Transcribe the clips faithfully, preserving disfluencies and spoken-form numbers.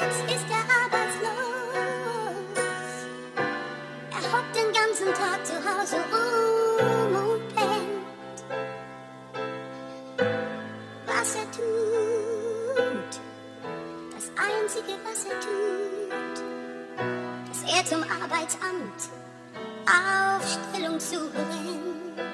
Jetzt ist er arbeitslos. Er hockt den ganzen Tag zu Hause rum und pennt. Was er tut, das Einzige, was er tut, dass er zum Arbeitsamt Aufstellung zurennt.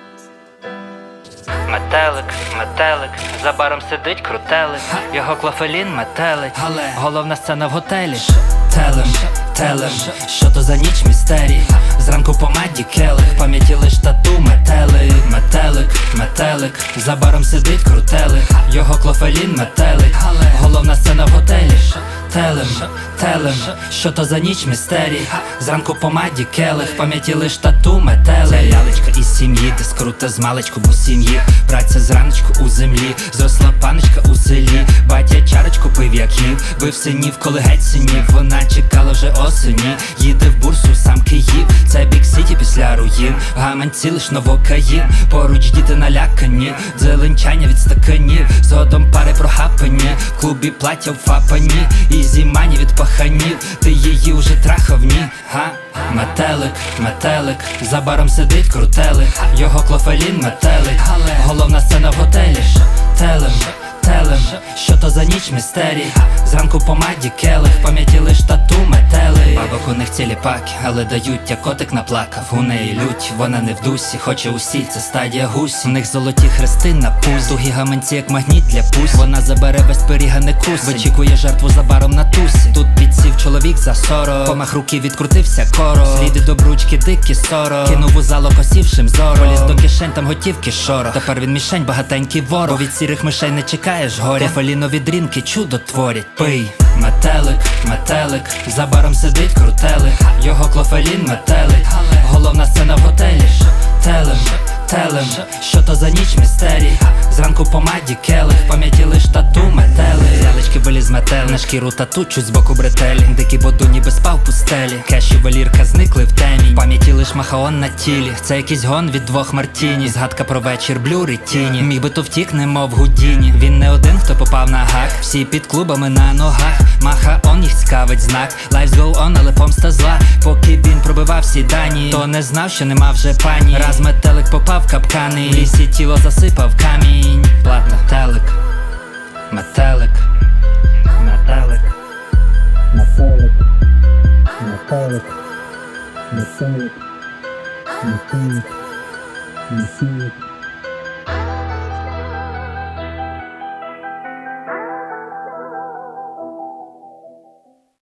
Метелик, метелик, за баром сидить крутелик. Його клофелін метелить. Головна сцена в готелі. Телем, телем, що то за ніч містерій. Зранку по меді келих, в пам'яті лиш тату метелик. Метелик, метелик, за баром сидить крутелик. Його клофелін метелить. Головна сцена в готелі. Телем, телем, що то за ніч містерій. Зранку по маді келих, в пам'яті лиш тату метелик. Ця лялечка із сім'ї, де скрута з маличку, бо сім'ї. Праця зраночку у землі, зросла паночка у селі. Батя чарочку пив, як їв, бив синів, коли геть синів. Вона чекала вже осені, їде в бурсу сам Київ. Це бік-сіті після руїн, в гаманці лиш новокаїн. Поруч діти налякані, дзеленчання від стаканів. Згодом пари прохапані, в клубі плаття в фапані. І зімані від паханів, ти її вже трахав, ні? Га? Метелик, метелик, за баром сидить крутелик. Його клофелін метелик. Головна сцена в готелі. Телем, телем, що то за ніч містерій. Зранку по маді келих, в пам'яті лиш тату метелик. Бабок у них цілі паки, але дають, як котик наплакав. У неї лють, вона не в дусі, хоче усі, це стадія гусі. У них золоті хрести на пузі, тугі гаманці, як магніт для пусь. Вона забере без пиріга не кусить, вичікує жертву за баром на тусі. Тут підсів чоловік за сорок, помах руки відкрутився коро. Сліди добручки, дикі сорок, кинув у зало косівшим зором. Поліз до кишень, там готівки шорох. Тепер він мішень, багатенький ворог, бо від сірих мишей не чекаєш горя. Фалінові дрінки чудо творять. Пий, метелик, метелик, за баром сидить крутелик. Його клофелін метелик. Головна сцена в готелі. Телем, телем, що то за ніч містерій. Зранку по маді келих, в пам'яті лиш тату метелик. Ялички виліз метелик, на шкіру тату чуть збоку бретелі. Дикі боду ніби спав в пустелі. Кеші велірка зникли в темі, в пам'яті лиш махаон на тілі. Це якийсь гон від двох мартіні, згадка про вечір, блюри, тіні. Міг би то втік, немов Гудіні. Він не один, хто попав на гак, всі під клубами на ногах. Маха-он, їх цікавить знак. Life's go on, але помста зла. Поки він пробивав всі дані, то не знав, що нема вже пані. Раз метелик попав в капкани, в лісі тіло засипав камінь. Плата, телик, метелик, метелик, метелик, метелик, метелик, метелик, метелик.